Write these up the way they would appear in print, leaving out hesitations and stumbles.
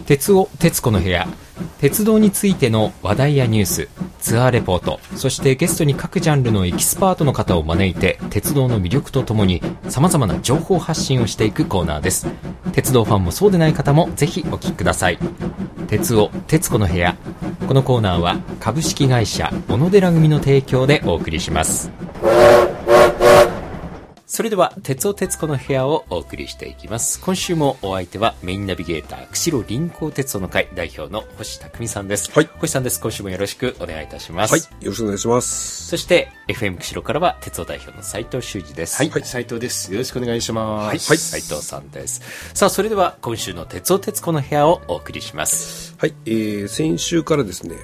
鉄尾鉄子の部屋、鉄道についての話題やニュース、ツアーレポート、そしてゲストに各ジャンルのエキスパートの方を招いて鉄道の魅力とともに様々な情報発信をしていくコーナーです。鉄道ファンもそうでない方もぜひお聞きください。鉄尾鉄子の部屋、このコーナーは株式会社小野寺組の提供でお送りします。それでは鉄尾鉄子の部屋をお送りしていきます。今週もお相手はメインナビゲーター釧路臨港鉄道の会代表の星匠さんです。 はい、 星さんです。今週もよろしくお願いいたします。 はい、よろしくお願いします。 そして FM 釧路からは鉄道代表の斉藤修二です。 はい、斉藤です。よろしくお願いします。 はい、斉藤さんです。さあ、それでは今週の鉄尾鉄子の部屋をお送りします。 はい、先週からですね、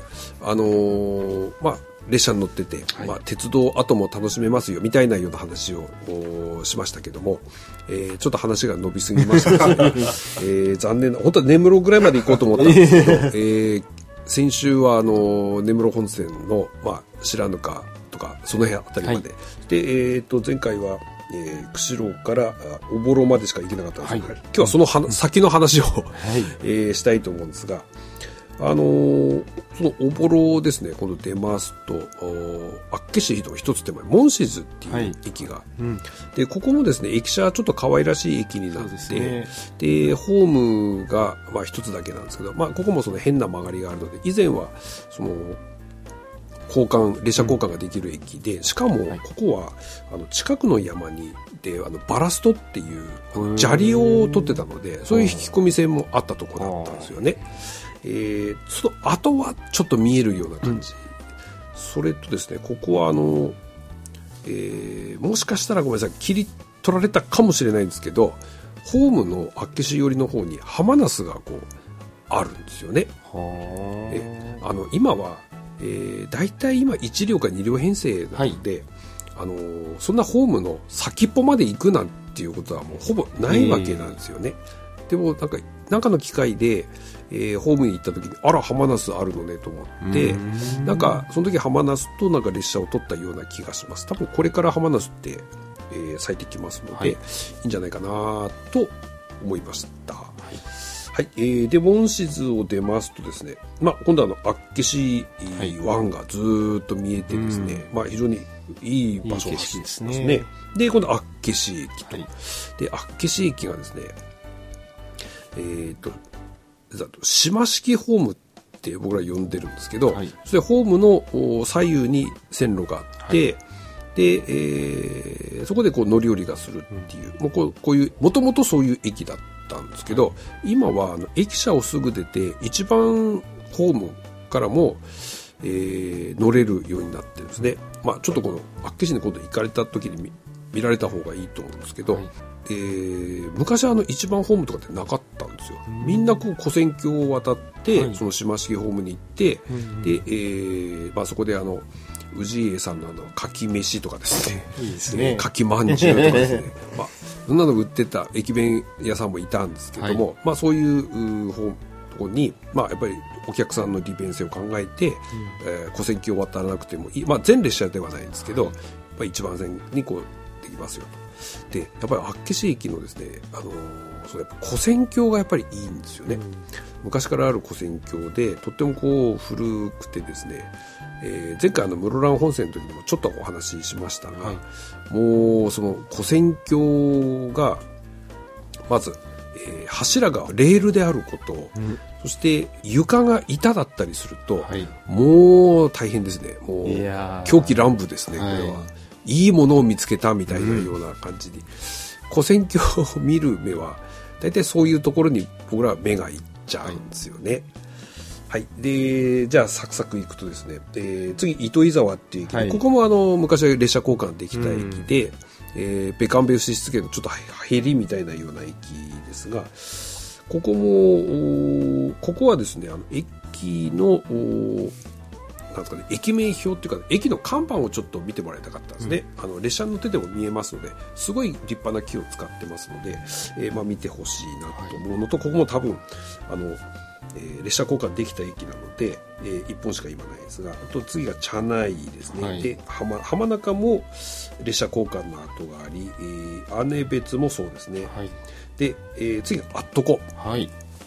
列車に乗ってて、鉄道後も楽しめますよみたいなような話をしましたけども、ちょっと話が伸びすぎましたですね、残念な、本当は根室ぐらいまで行こうと思ったんですけど、先週は根室本線の、白糠とかその辺あたりまで、で、前回は釧路から小幌までしか行けなかったんですけど、今日はその先の話をしたいと思うんですが、その小幌ですね、今度出ますと厚岸の一つ手前門静っていう駅が、でここもですね、駅舎ちょっと可愛らしい駅になって、でホームが一つだけなんですけど、ここもその変な曲がりがあるので、以前はその列車交換ができる駅で、しかもここは近くの山にでバラストっていう砂利を取ってたので、そういう引き込み線もあったところだったんですよね。その後はちょっと見えるような感じ、それとですね、ここはもしかしたらごめんなさい、切り取られたかもしれないんですけど、ホームの厚岸寄りの方に浜那須がこうあるんですよね。今はだいたい今1両か2両編成なので、そんなホームの先っぽまで行くなんていうことはもうほぼないわけなんですよね。でもなんかの機会で、ホームに行った時に、あら浜那須あるのねと思って、その時浜那須と列車を取ったような気がします。多分これから浜那須って、咲いてきますので、いいんじゃないかなと思いました。で門静を出ますとですね、今度は厚岸湾がずっと見えてですね、非常にいい場所を走ってますね。で今度厚岸駅と、で厚岸駅がですね、島式ホームって僕ら呼んでるんですけど、それホームの左右に線路があって、で、そこでこう乗り降りがするっていう、もうこういうもともとそういう駅だったんですけど、今は駅舎をすぐ出て一番ホームからも、乗れるようになってるんですね。ちょっとこの厚岸に今度行かれた時に見られた方がいいと思うんですけど、昔は一番ホームとかってなかったんですよ。みんなこう跨線橋を渡って、その島式ホームに行って、で、そこで氏家さんのかき飯とかですね、かきまんじゅうとかですね、そんなの売ってた駅弁屋さんもいたんですけども、そういうところに、やっぱりお客さんの利便性を考えて、跨線橋を渡らなくてもいい、全列車ではないんですけど、一番線にこうできますよと。でやっぱり厚岸駅のですね、そのやっぱ跨線橋がやっぱりいいんですよね。昔からある跨線橋でとってもこう古くてですね、前回室蘭本線の時にもちょっとお話ししましたが、もうその跨線橋がまず、柱がレールであること、そして床が板だったりすると、もう大変ですね。もう狂気乱舞ですね、これは。いいものを見つけたみたいなような感じで、跨線橋を見る目は大体そういうところに僕らは目がいっちゃうんですよね。でじゃあサクサクいくとですね、次糸魚沢っていう駅、ここも昔は列車交換できた駅で、ベカンベウシス系のちょっとヘリみたいなような駅ですが、ここはですね、駅のなんですかね、駅名表っていうか、駅の看板をちょっと見てもらいたかったんですね。列車に乗ってても見えますので、すごい立派な木を使ってますので、見てほしいなと思うのと、ここも多分列車交換できた駅なので、1本しか今ないですが、あと次が茶内ですね。で浜中も列車交換の跡があり、姉別もそうですね。で、次がアットコ。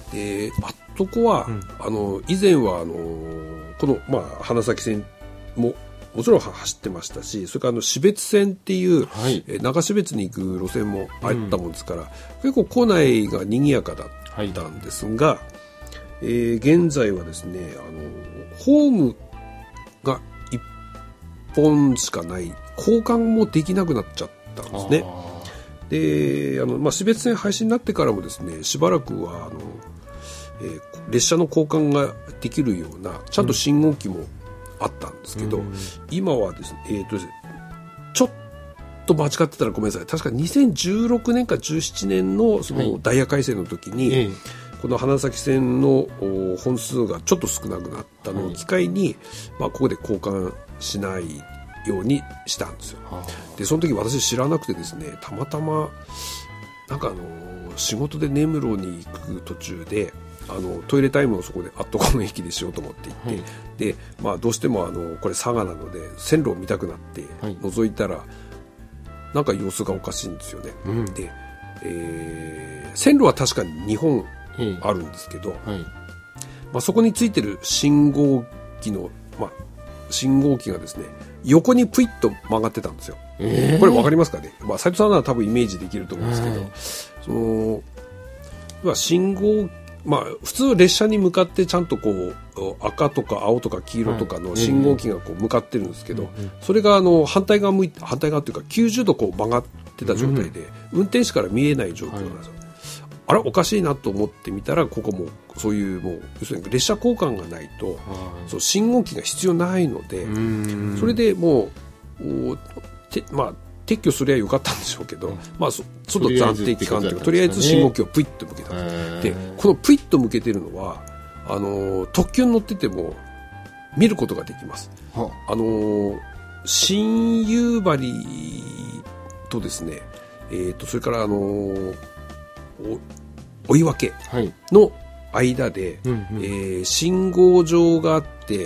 であとこは、以前はこの、花咲線ももちろん走ってましたし、それから標津線っていう、長標津に行く路線もあったもんですから、結構構内が賑やかだったんですが、現在はですねホームが1本しかない交換もできなくなっちゃったんですね。で標津線廃止になってからもですねしばらくは列車の交換ができるようなちゃんと信号機もあったんですけど、今はですね、ちょっと間違ってたらごめんなさい。確か2016年か17年のそのダイヤ改正の時に、この花咲線の本数がちょっと少なくなったのを機会に、ここで交換しないようにしたんですよ。でその時私知らなくてですね、たまたまなんか仕事で根室に行く途中でトイレタイムをそこでこの駅でしようと思って行って、でどうしてもこれ佐賀なので線路を見たくなって覗いたら、なんか様子がおかしいんですよね。で、線路は確かに2本あるんですけど、そこについてる信号機の、信号機がですね横にプイッと曲がってたんですよ。これ分かりますかね。斉藤さんなら多分イメージできると思うんですけど、その信号普通列車に向かってちゃんとこう赤とか青とか黄色とかの信号機がこう向かってるんですけど、それが反対側というか90度こう曲がってた状態で、運転士から見えない状況なんですよ。あれおかしいなと思ってみたら、ここもそういうもう要するに列車交換がないとそう信号機が必要ないので、それでもう撤去すりゃよかったんでしょうけど、ちょっと暫定期間というか、とりあえず信号機をプイッと向けたんです。でこのプイッと向けてるのは特急に乗ってても見ることができます。新夕張とですね、それから追分の間で、信号場があって、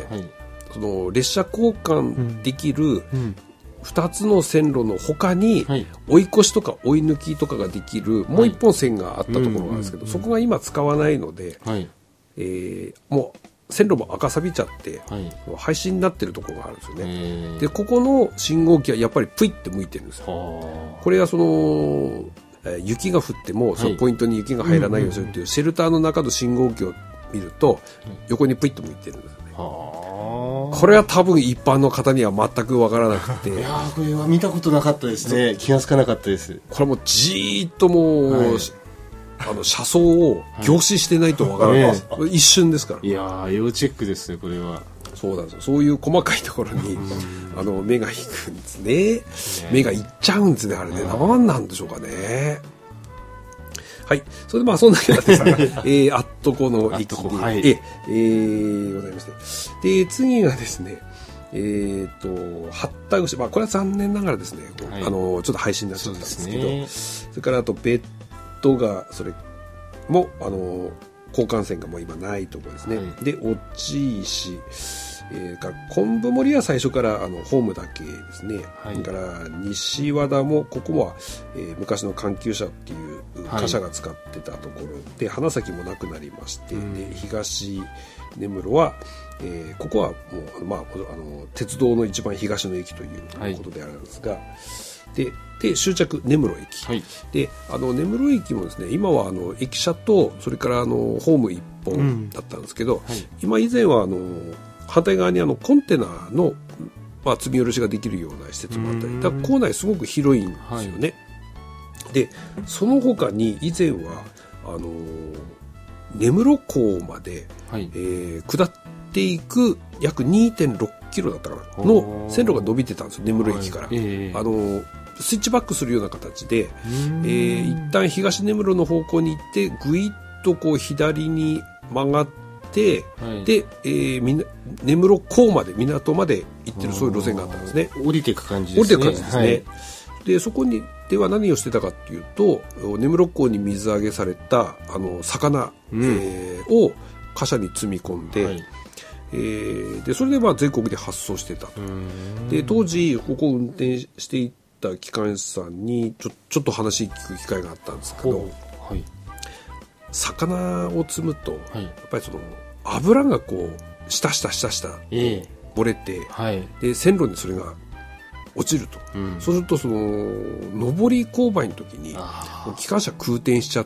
その列車交換できる、2つの線路の他に追い越しとか追い抜きとかができるもう1本線があったところがあるんですけど、そこが今使わないので、もう線路も赤錆びちゃって、廃止になってるところがあるんですよね。でここの信号機はやっぱりプイッて向いてるんですよ。これがその雪が降ってもそのポイントに雪が入らないようにするっていうシェルターの中の信号機を見ると横にプイッと向いてるんですよね。これは多分一般の方には全く分からなくて、 いやこれは見たことなかったですね。気がつかなかったです。 これもじーっともう、車窓を凝視してないと分からないです、一瞬ですから。 いや要チェックですねこれは。 そうなんですよ。そういう細かいところに目が行くんですね。目が行っちゃうんですね、あれね。何なんでしょうかね。はい。それでそんなわけでさ、あっとこの駅で、ございまして。で、次がですね、八田口、これは残念ながらですね、ちょっと廃止になっちゃったんですけど、それから別途が、それも、交換線がもう今ないところですね。で、越智石、昆布森は最初からホームだけですね。それから西和田もここは、昔の環球車っていう貨車が使ってたところで、花咲もなくなりまして、で東根室は、ここはもう鉄道の一番東の駅ということであるんですが、で終着根室駅、で根室駅もですね、今は駅舎とそれからホーム1本だったんですけど、今以前は反対側にコンテナの、積み下ろしができるような施設もあったり、だから構内すごく広いんですよね。でその他に以前は根室港まで、下っていく約 2.6 キロだったかなの線路が伸びてたんですよ、根室駅から。スイッチバックするような形で、一旦東根室の方向に行ってぐいっとこう左に曲がって、で、根室港まで港まで行ってる、そういう路線があったんですね。 降りていく感じですね。 降りていく感じですね。でそこにでは何をしてたかっていうと、根室港に水揚げされた魚、を貨車に積み込んで、でそれで全国で発送してたと。で当時ここを運転していた機関士さんにちょっと話聞く機会があったんですけど、 魚を積むと、 はい、 やっぱりその油がこう下漏れて、 はい、 で線路にそれが落ちると、そうするとその上り勾配の時に機関車空転しちゃって、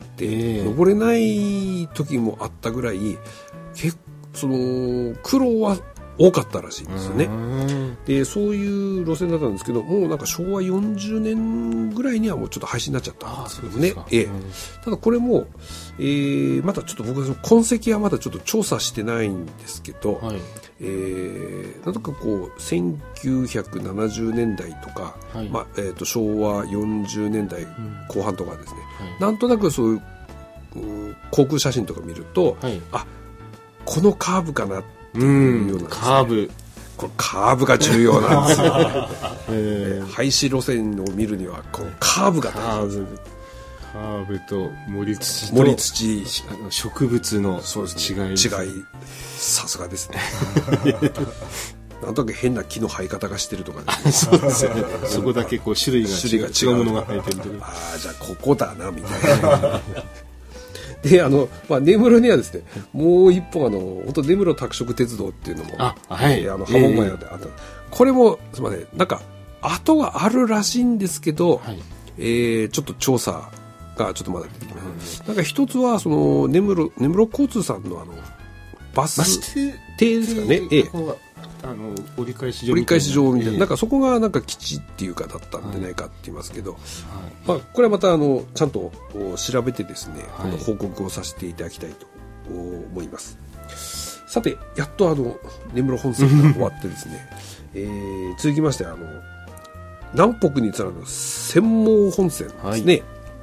登れない時もあったぐらいその苦労は多かったらしいんですよね。でそういう路線だったんですけど、もうなんか昭和40年ぐらいにはもうちょっと廃止になっちゃったんですけどね。ただこれも、まだちょっと僕はその痕跡はまだちょっと調査してないんですけど、はい、なんとかこう1970年代とか、はい、昭和40年代後半とかですね、なんとなくそういう航空写真とか見ると、あ、このカーブかなっていうような、 カーブ、 これカーブが重要なんですよ、廃止路線を見るにはこのカーブが大事。 カーブと森土と植物の違い、 さすがですね。なんとなく変な木の生え方がしてるとかね。そうですね。そこだけこう種類が違うものが生えてるとか。 ああ、じゃあここだなみたいな。で根室にはですね、もう一本本当根室拓殖鉄道っていうのもはい、 波紋前であった。これもすみません、なんか跡があるらしいんですけど、はい、ちょっと調査がちょっとまだ出てきます。なんか一つはその根室交通さんのバス停ですかね。 折り返し場みたいな、なんかそこがなんか基地っていうかだったんじゃないかって言いますけど、まあこれはまたちゃんと調べてですね、報告をさせていただきたいと思います。さて、やっと根室本線が終わってですね、続きまして南北に連なる釧網本線ですね。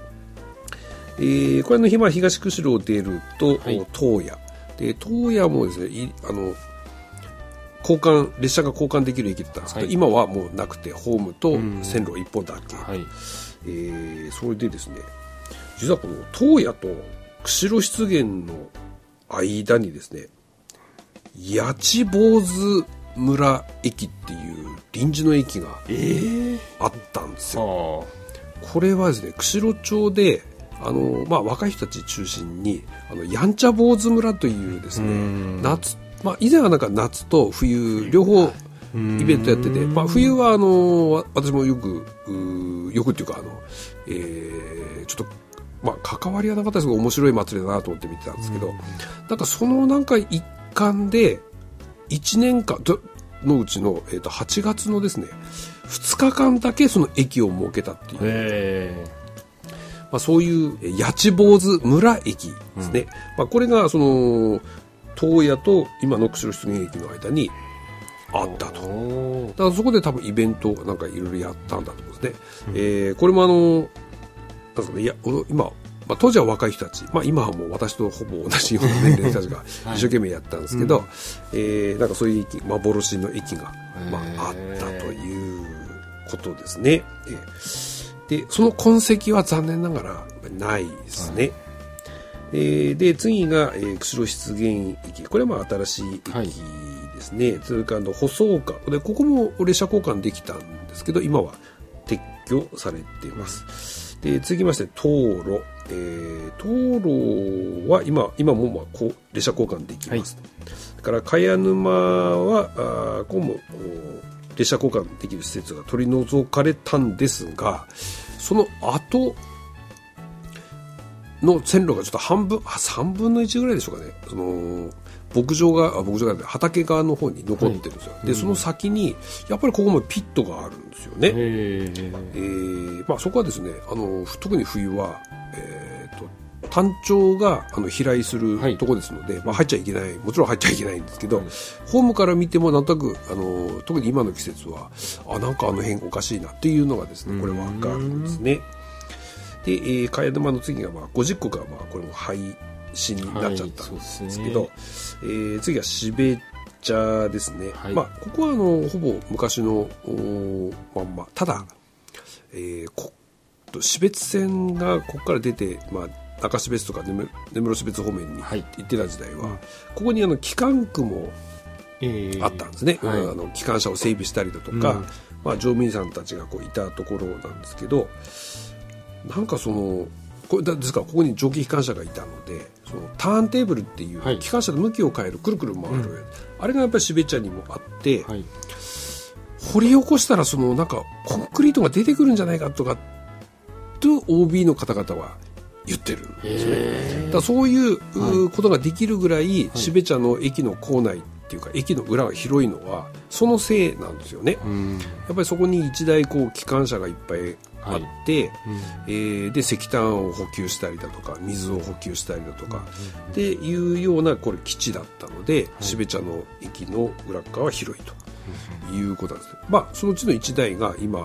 これの東釧路を出ると洞爺で、洞爺もですね、列車が交換できる駅だったんですけど、今はもうなくてホームと線路一本だけ、それでですね、実はこの洞爺と釧路湿原の間にですね、八千坊主村駅っていう臨時の駅があったんですよ。これはですね、釧路町で若い人たち中心にやんちゃ坊主村というですね、以前はなんか夏と冬両方イベントやってて、冬は私もよくっていうかちょっと関わりはなかったですけど面白い祭りだなと思って見てたんですけど、なんかそのなんか一環で1年間のうちの8月のですね2日間だけその駅を設けたっていう。そういう八千坊主村駅ですね。これがその洞爺と今の釧路湿原駅の間にあったと。だからそこで多分イベントなんかいろいろやったんだと思うんですね。これもなんですかね、今、当時は若い人たち、今はもう私とほぼ同じような年齢の人たちが一生懸命やったんですけど、なんかそういう駅、幻の駅が、あったということですね。でその痕跡は残念ながらないですね。で次が、釧路湿原駅、これは新しい駅ですね。それから細岡で、ここも列車交換できたんですけど今は撤去されています。で続きまして灯籠、灯籠は今も列車交換できます。だから茅沼はここも列車交換できる施設が取り除かれたんですが、その後の線路がちょっと3分の1ぐらいでしょうかね、その牧場が畑側の方に残ってるんですよ。でその先にやっぱりここもピットがあるんですよね。そこはですね、特に冬は、単調が飛来するとこですので、入っちゃいけない、もちろん入っちゃいけないんですけど、ホームから見てもなんとなく特に今の季節はなんか辺おかしいなっていうのがですね、これ分かるんですね。で、茅沼の次が50個がこれも廃止になっちゃったんですけど、次は標茶ですね。ここはほぼ昔のまんま、ただ、標津線がここから出て、中標津とか根室標津方面に行ってた時代は、ここに機関区もあったんですね。機関車を整備したりだとか、乗務員さんたちがいたところなんですけど、なんかここれですからここに蒸気機関車がいたので、そのターンテーブルっていう機関車の向きを変える、くるくる回る、あれがやっぱりシベチャにもあって、掘り起こしたらそのなんかコンクリートが出てくるんじゃないかとかと OB の方々は言ってるんですね。だからそういうことができるぐらい、シベチャの駅の構内っていうか駅の裏が広いのはそのせいなんですよね。やっぱりそこに一台こう機関車がいっぱいあって、で石炭を補給したりだとか水を補給したりだとか、っていうようなこれ基地だったので、シベチャの駅の裏側は広いということなんですね。まあそのうちの1台が今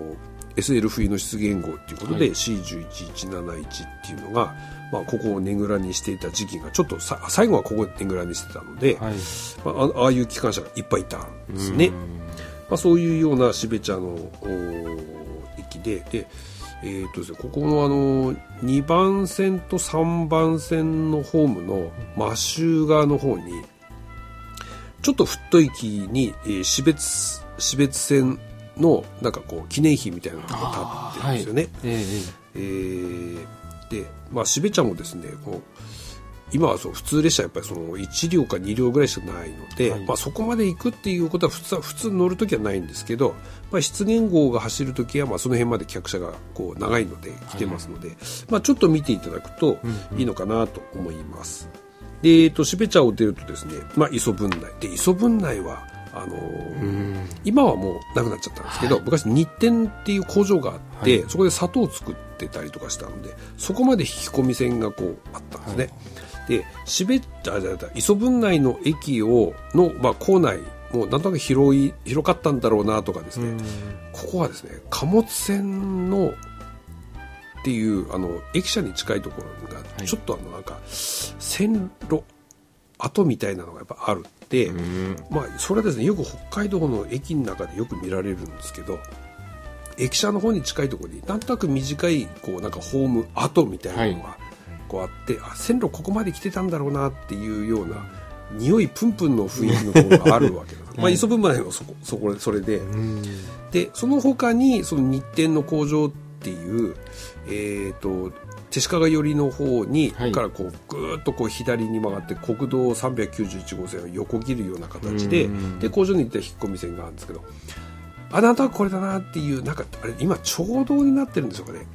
SL 冬の出現号っていうことで、C11171 っていうのが、まあ、ここをねぐらにしていた時期がちょっと最後はここねぐらにしてたので、まあ、ああいう機関車がいっぱいいたんですね。まあ、そういうようなシベチャの駅で、ですね、ここの2番線と3番線のホームの真周側の方にちょっと太い木に標別線のなんかこう記念碑みたいなのが立ってるんですよね。で、まあシベチャもですね、こう今はそう普通列車やっぱりその1両か2両ぐらいしかないので、まあそこまで行くっていうことは普通乗るときはないんですけど、まあ出現号が走るときはまあその辺まで客車がこう長いので来てますので、まあちょっと見ていただくといいのかなと思います。で、シベチャを出るとですね、まあ磯分内で、磯分内は今はもうなくなっちゃったんですけど、昔日天っていう工場があって、そこで砂糖を作ってたりとかしたので、そこまで引き込み線がこうあったんですね。で、磯分内の駅まあ構内もうなんとなく広かったんだろうなとかですね、ここはですね貨物船のっていう駅舎に近いところがちょっとなんか線路跡みたいなのがやっぱあるって、まあそれはですねよく北海道の駅の中でよく見られるんですけど、駅舎の方に近いところになんとなく短いこうなんかホーム跡みたいなのがこうあって、線路ここまで来てたんだろうなっていうような匂いプンプンの雰囲気のところがあるわけです。まあ磯分内はそれで、でその他にその日天の工場っていう手鹿寄りの方に、からこうぐーっとこう左に曲がって国道391号線を横切るような形で、で工場に行った引っ込み線があるんですけど、なんとなくこれだなっていう、なんかあれ今町道になってるんでしょうかね。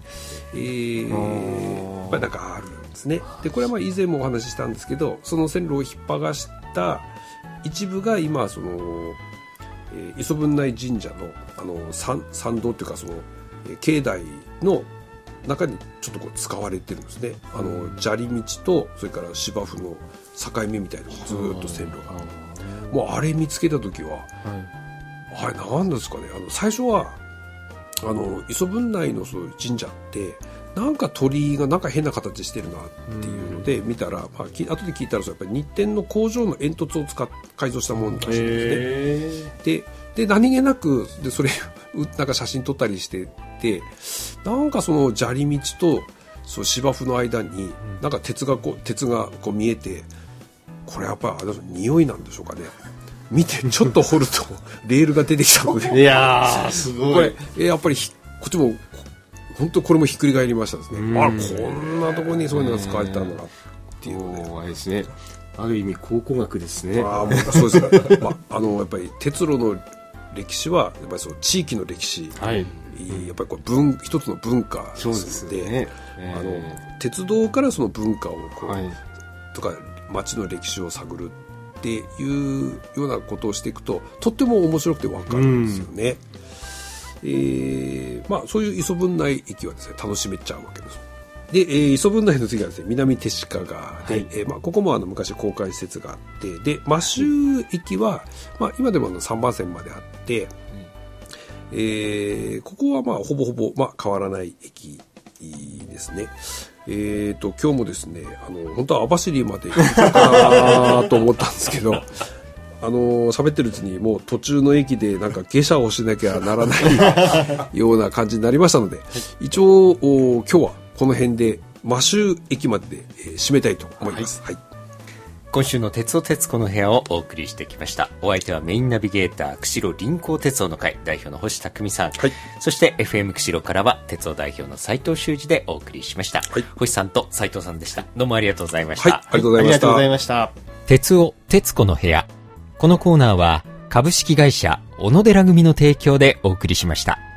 やっぱりなんかあるんですね。でこれはまあ以前もお話ししたんですけど、その線路を引っ張がした一部が今その磯分内神社の参道っていうかその境内の中にちょっとこう使われてるんですね。砂利道とそれから芝生の境目みたいなのがずーっと線路が、もうあれ見つけた時は、あれ何ですかね、最初は磯分内のそういう神社ってなんか鳥居がなんか変な形してるなっていうので見たら、まあ、後で聞いたらやっぱり日天の工場の煙突を改造したものらしいんですね。で何気なくでそれなんか写真撮ったりしてて、なんかその砂利道とそう芝生の間になんか鉄がこう見えて、これやっぱり匂いなんでしょうかね。見てちょっと掘るとレールが出てきたのでいやーすごい、 これやっぱりこっちも本当これもひっくり返りましたですね。こんなところにそういうのが使われたんだなっていうので、 あれですね、ある意味考古学ですね。 もうそうですね、まあ、やっぱり鉄路の歴史はやっぱりその地域の歴史、やっぱりこれ一つの文化ですので、鉄道からその文化をこう、とか町の歴史を探るっていうようなことをしていくととっても面白くて分かるんですよね。まあそういう磯分内駅はですね楽しめちゃうわけです。で、磯分内の次はですね南手鹿川で、まあ、ここも昔公開施設があって、で真周駅は、まあ、今でも3番線まであって、ここはまあほぼほぼ、まあ、変わらない駅ですね。今日もですね本当は網走まで行ったかなと思ったんですけど喋ってるうちにもう途中の駅でなんか下車をしなきゃならないような感じになりましたので、一応今日はこの辺で真周駅までで、締めたいと思います。 今週の鉄尾鉄子の部屋をお送りしてきました。お相手はメインナビゲーター釧路臨港鉄道の会代表の星匠さん、はい、そして FM 釧路からは鉄道代表の斉藤修二でお送りしました、はい、星さんと斉藤さんでした。どうもありがとうございました。 はい、ありがとうございました。 鉄尾鉄子の部屋、このコーナーは株式会社小野寺組の提供でお送りしました。